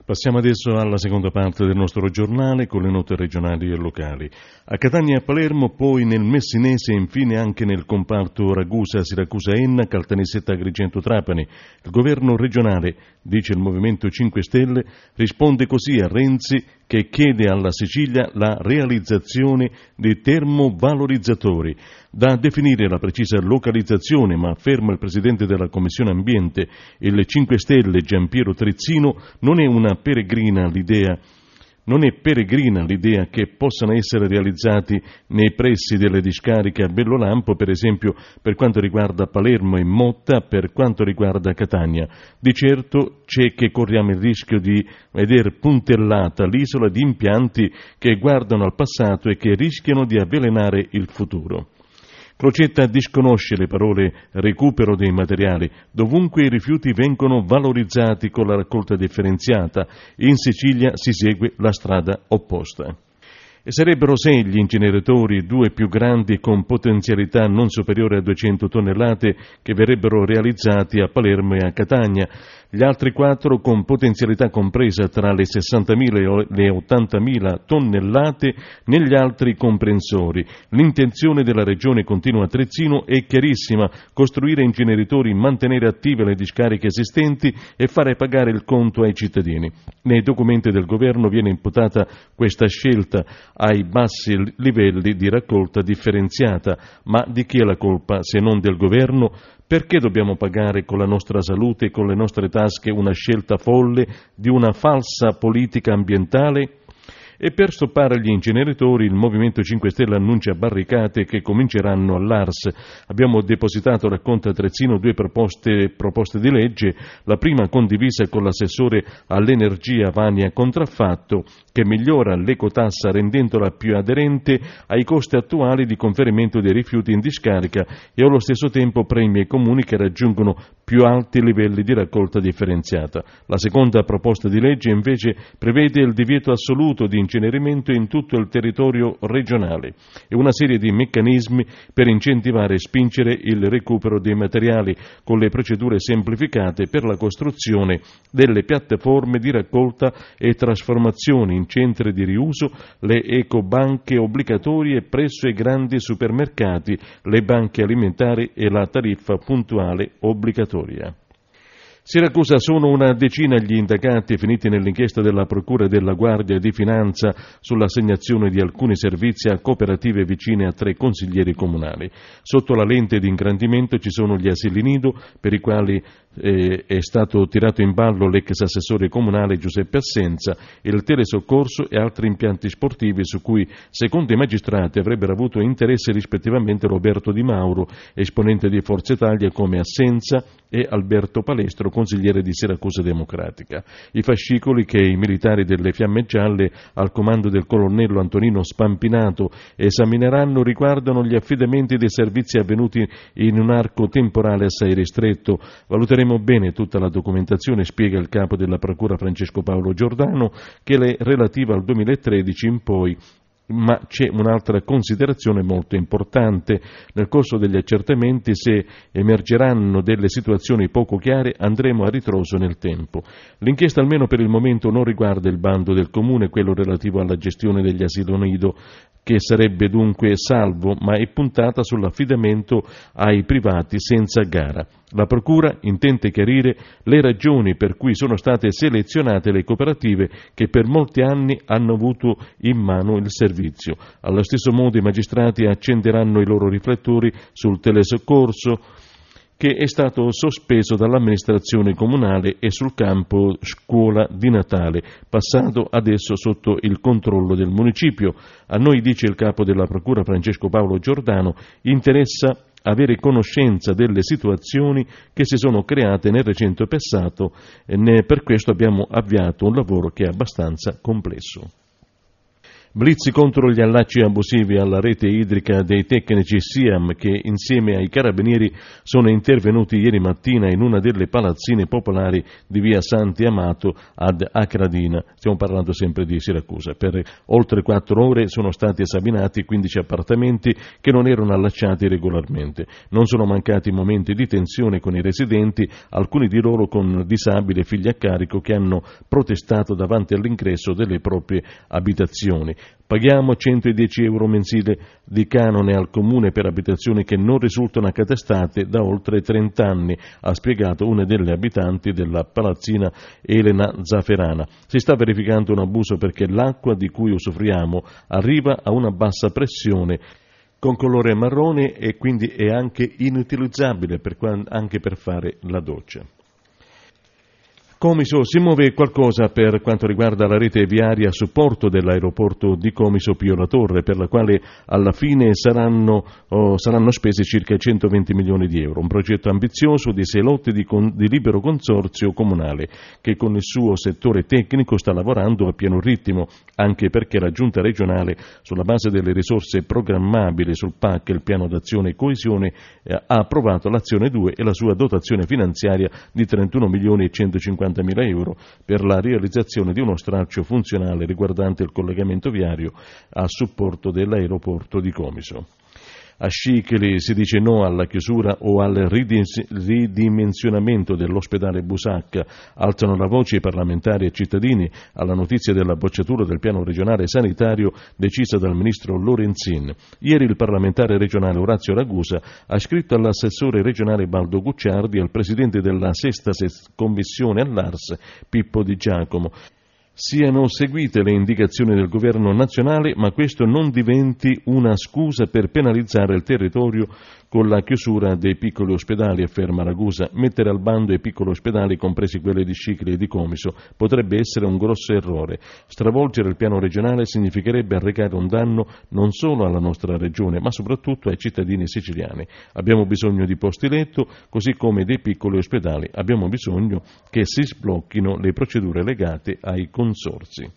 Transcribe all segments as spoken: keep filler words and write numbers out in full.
Passiamo adesso alla seconda parte del nostro giornale con le note regionali e locali. A Catania e a Palermo, poi nel Messinese e infine anche nel comparto Ragusa, Siracusa Enna, Caltanissetta Agrigento Trapani. Il governo regionale, dice il Movimento cinque Stelle, risponde così a Renzi che chiede alla Sicilia la realizzazione di termovalorizzatori. Da definire la precisa localizzazione, ma afferma il Presidente della Commissione Ambiente, il cinque Stelle Giampiero Trezzino, non è una peregrina l'idea Non è peregrina l'idea che possano essere realizzati nei pressi delle discariche a Bellolampo, per esempio per quanto riguarda Palermo e Motta, per quanto riguarda Catania. Di certo c'è che corriamo il rischio di veder puntellata l'isola di impianti che guardano al passato e che rischiano di avvelenare il futuro. Crocetta disconosce le parole recupero dei materiali. Dovunque i rifiuti vengono valorizzati con la raccolta differenziata, in Sicilia si segue la strada opposta. E sarebbero sei gli inceneritori, due più grandi con potenzialità non superiore a duecento tonnellate, che verrebbero realizzati a Palermo e a Catania. Gli altri quattro con potenzialità compresa tra le sessantamila e le ottantamila tonnellate negli altri comprensori. L'intenzione della Regione, continua Trezzino, è chiarissima: costruire inceneritori, mantenere attive le discariche esistenti e fare pagare il conto ai cittadini. Nei documenti del governo viene imputata questa scelta ai bassi livelli di raccolta differenziata, ma di chi è la colpa se non del governo? Perché dobbiamo pagare con la nostra salute e con le nostre tasche una scelta folle di una falsa politica ambientale? E per stoppare gli inceneritori il Movimento cinque Stelle annuncia barricate che cominceranno all'A R S. Abbiamo depositato, racconta Trezzino, due proposte, proposte di legge, la prima condivisa con l'assessore all'energia Vania Contraffatto, che migliora l'ecotassa rendendola più aderente ai costi attuali di conferimento dei rifiuti in discarica e allo stesso tempo premia i comuni che raggiungono più alti livelli di raccolta differenziata. La seconda proposta di legge invece prevede il divieto assoluto di incenerimento in tutto il territorio regionale e una serie di meccanismi per incentivare e spingere il recupero dei materiali con le procedure semplificate per la costruzione delle piattaforme di raccolta e trasformazione in centri di riuso, le ecobanche obbligatorie presso i grandi supermercati, le banche alimentari e la tariffa puntuale obbligatoria. Siracusa sono una decina gli indagati finiti nell'inchiesta della Procura della Guardia di Finanza sull'assegnazione di alcuni servizi a cooperative vicine a tre consiglieri comunali. Sotto la lente di ingrandimento ci sono gli asili nido, per i quali eh, è stato tirato in ballo l'ex assessore comunale Giuseppe Assenza, il telesoccorso e altri impianti sportivi su cui, secondo i magistrati, avrebbero avuto interesse rispettivamente Roberto Di Mauro, esponente di Forza Italia, come Assenza, e Alberto Palestro, consigliere di Siracusa Democratica. I fascicoli che i militari delle Fiamme Gialle, al comando del colonnello Antonino Spampinato, esamineranno riguardano gli affidamenti dei servizi avvenuti in un arco temporale assai ristretto. Valuteremo bene tutta la documentazione, spiega il capo della Procura Francesco Paolo Giordano, che è relativa al duemilatredici in poi. Ma c'è un'altra considerazione molto importante. Nel corso degli accertamenti, se emergeranno delle situazioni poco chiare, andremo a ritroso nel tempo. L'inchiesta, almeno per il momento, non riguarda il bando del Comune, quello relativo alla gestione degli asili nido, che sarebbe dunque salvo, ma è puntata sull'affidamento ai privati senza gara. La Procura intende chiarire le ragioni per cui sono state selezionate le cooperative che per molti anni hanno avuto in mano il servizio. Allo stesso modo i magistrati accenderanno i loro riflettori sul telesoccorso, che è stato sospeso dall'amministrazione comunale, e sul campo scuola di Natale, passato adesso sotto il controllo del municipio. A noi, dice il capo della Procura Francesco Paolo Giordano, interessa avere conoscenza delle situazioni che si sono create nel recente passato e per questo abbiamo avviato un lavoro che è abbastanza complesso. Blitz contro gli allacci abusivi alla rete idrica dei tecnici SIAM che insieme ai carabinieri sono intervenuti ieri mattina in una delle palazzine popolari di via Santi Amato ad Acradina. Stiamo parlando sempre di Siracusa. Per oltre quattro ore sono stati esaminati quindici appartamenti che non erano allacciati regolarmente. Non sono mancati momenti di tensione con i residenti, alcuni di loro con disabili e figli a carico che hanno protestato davanti all'ingresso delle proprie abitazioni. Paghiamo centodieci euro mensili di canone al comune per abitazioni che non risultano accatestate da oltre trenta anni, ha spiegato una delle abitanti della palazzina Elena Zaferana. Si sta verificando un abuso perché l'acqua di cui usufruiamo arriva a una bassa pressione con colore marrone e quindi è anche inutilizzabile per, anche per fare la doccia. Comiso, si muove qualcosa per quanto riguarda la rete viaria a supporto dell'aeroporto di Comiso Pio La Torre, per la quale alla fine saranno, oh, saranno spesi circa centoventi milioni di euro. Un progetto ambizioso di sei lotti di, con, di libero consorzio comunale che con il suo settore tecnico sta lavorando a pieno ritmo, anche perché la Giunta regionale, sulla base delle risorse programmabili sul P A C, il Piano d'Azione e Coesione, eh, ha approvato l'azione due e la sua dotazione finanziaria di trentuno milioni e centocinquantamila euro per la realizzazione di uno stralcio funzionale riguardante il collegamento viario a supporto dell'aeroporto di Comiso. A Scicli si dice no alla chiusura o al ridimensionamento dell'ospedale Busacca. Alzano la voce i parlamentari e cittadini alla notizia della bocciatura del piano regionale sanitario decisa dal ministro Lorenzin. Ieri il parlamentare regionale Orazio Ragusa ha scritto all'assessore regionale Baldo Gucciardi e al presidente della sesta commissione all'A R S Pippo Di Giacomo. Siano seguite le indicazioni del governo nazionale, ma questo non diventi una scusa per penalizzare il territorio con la chiusura dei piccoli ospedali, afferma Ragusa. Mettere al bando i piccoli ospedali, compresi quelli di Scicli e di Comiso, potrebbe essere un grosso errore. Stravolgere il piano regionale significherebbe arrecare un danno non solo alla nostra regione, ma soprattutto ai cittadini siciliani. Abbiamo bisogno di posti letto, così come dei piccoli ospedali. Abbiamo bisogno che si sblocchino le procedure legate ai consorzi.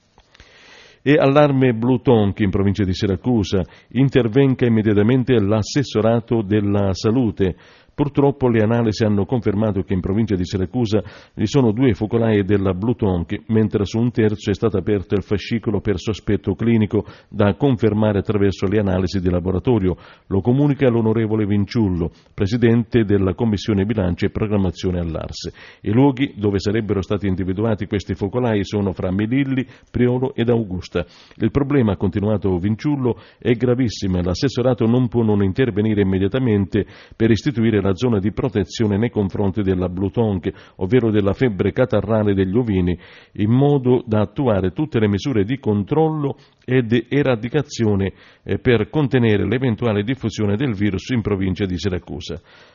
E allarme Blue Tonki in provincia di Siracusa, intervenga immediatamente l'assessorato della salute. Purtroppo le analisi hanno confermato che in provincia di Siracusa vi sono due focolai della Blue Tonki, mentre su un terzo è stato aperto il fascicolo per sospetto clinico da confermare attraverso le analisi di laboratorio. Lo comunica l'onorevole Vinciullo, presidente della Commissione Bilancio e Programmazione all'A R S. I luoghi dove sarebbero stati individuati questi focolai sono fra Melilli, Priolo ed Augusta. Il problema, ha continuato Vinciullo, è gravissimo e l'assessorato non può non intervenire immediatamente per istituire la zona di protezione nei confronti della Blue Tongue, ovvero della febbre catarrale degli ovini, in modo da attuare tutte le misure di controllo ed eradicazione eh, per contenere l'eventuale diffusione del virus in provincia di Siracusa.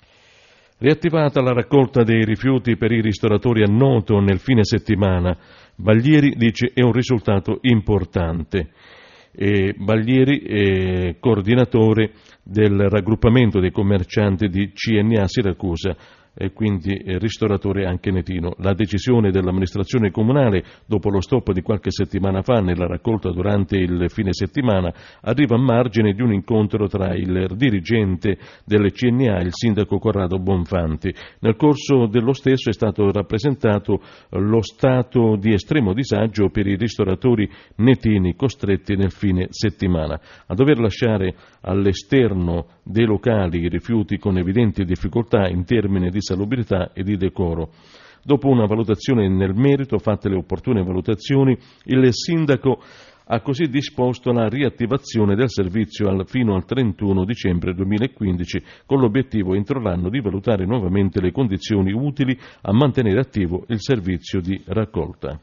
Riattivata la raccolta dei rifiuti per i ristoratori a Noto nel fine settimana, Baglieri dice è un risultato importante. E Baglieri è coordinatore del raggruppamento dei commercianti di C N A Siracusa e quindi ristoratore anche netino. La decisione dell'amministrazione comunale, dopo lo stop di qualche settimana fa nella raccolta durante il fine settimana, arriva a margine di un incontro tra il dirigente delle C N A e il sindaco Corrado Bonfanti. Nel corso dello stesso è stato rappresentato lo stato di estremo disagio per i ristoratori netini costretti nel fine settimana a dover lasciare all'esterno dei locali i rifiuti con evidenti difficoltà in termini di salubrità e di decoro. Dopo una valutazione nel merito, fatte le opportune valutazioni, il sindaco ha così disposto la riattivazione del servizio al, fino al trentuno dicembre duemilaquindici, con l'obiettivo entro l'anno di valutare nuovamente le condizioni utili a mantenere attivo il servizio di raccolta.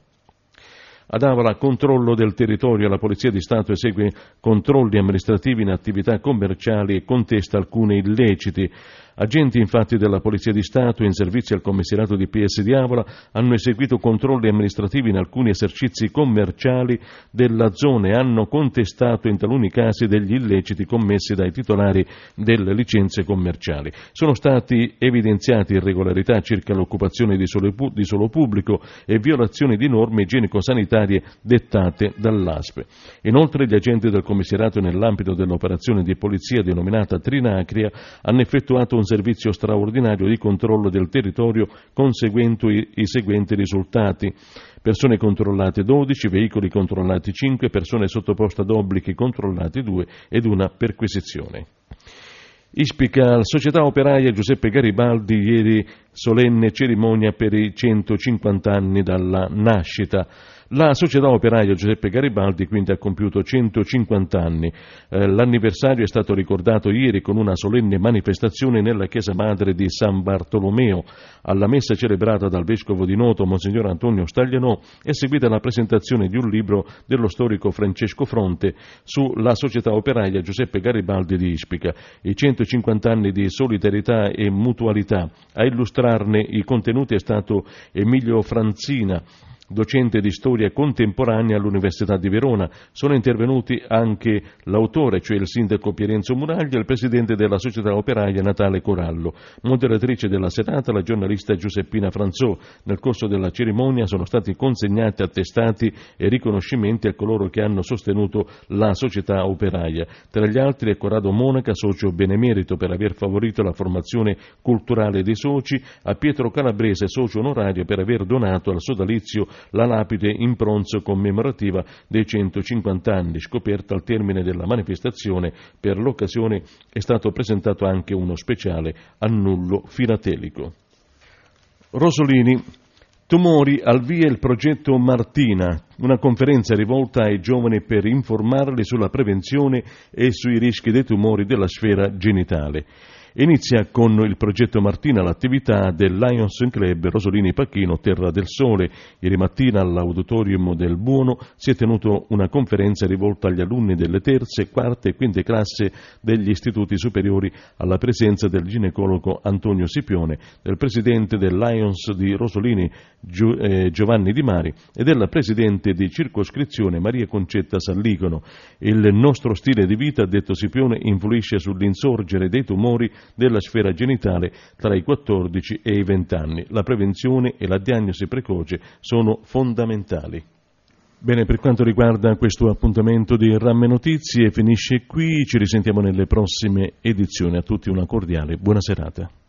Ad Avola, controllo del territorio. La Polizia di Stato esegue controlli amministrativi in attività commerciali e contesta alcuni illeciti. Agenti infatti della Polizia di Stato in servizio al commissariato di P S di Avola hanno eseguito controlli amministrativi in alcuni esercizi commerciali della zona e hanno contestato in taluni casi degli illeciti commessi dai titolari delle licenze commerciali. Sono stati evidenziati irregolarità circa l'occupazione di suolo, di suolo pubblico e violazioni di norme igienico-sanitarie dettate dall'A S P. Inoltre gli agenti del commissariato nell'ambito dell'operazione di polizia denominata Trinacria hanno effettuato un servizio straordinario di controllo del territorio conseguendo i, i seguenti risultati: persone controllate dodici, veicoli controllati cinque, persone sottoposte ad obblighi controllati due ed una perquisizione. Ispica, Società Operaia Giuseppe Garibaldi, ieri solenne cerimonia per i centocinquanta anni dalla nascita. La Società Operaia Giuseppe Garibaldi quindi ha compiuto centocinquanta anni. Eh, l'anniversario è stato ricordato ieri con una solenne manifestazione nella chiesa madre di San Bartolomeo. Alla messa celebrata dal vescovo di Noto, Monsignor Antonio Staglianò, è seguita la presentazione di un libro dello storico Francesco Fronte sulla Società Operaia Giuseppe Garibaldi di Ispica. I centocinquanta anni di solidarietà e mutualità. A illustrarne i contenuti è stato Emilio Franzina, docente di storia contemporanea all'Università di Verona. Sono intervenuti anche l'autore, cioè il sindaco Pierenzo Muraglia, e il presidente della Società Operaia Natale Corallo. Moderatrice della serata la giornalista Giuseppina Franzò. Nel corso della cerimonia sono stati consegnati attestati e riconoscimenti a coloro che hanno sostenuto la Società Operaia. Tra gli altri è Corrado Monaca, socio benemerito per aver favorito la formazione culturale dei soci, a Pietro Calabrese, socio onorario per aver donato al sodalizio la lapide in bronzo commemorativa dei centocinquanta anni. Scoperta al termine della manifestazione, per l'occasione è stato presentato anche uno speciale annullo filatelico. Rosolini. Tumori, al via il progetto Martina, una conferenza rivolta ai giovani per informarli sulla prevenzione e sui rischi dei tumori della sfera genitale. Inizia con il progetto Martina l'attività del Lions Club Rosolini Pacchino Terra del Sole. Ieri mattina all'Auditorium del Buono si è tenuta una conferenza rivolta agli alunni delle terze, quarte e quinte classe degli istituti superiori, alla presenza del ginecologo Antonio Sipione, del presidente del Lions di Rosolini Gio, eh, Giovanni Di Mari e della presidente di circoscrizione Maria Concetta Salligono. Il nostro stile di vita, ha detto Sipione, influisce sull'insorgere dei tumori della sfera genitale tra i quattordici e i venti anni. La prevenzione e la diagnosi precoce sono fondamentali. Bene, per quanto riguarda questo appuntamento di Ramme Notizie finisce qui, ci risentiamo nelle prossime edizioni. A tutti una cordiale buona serata.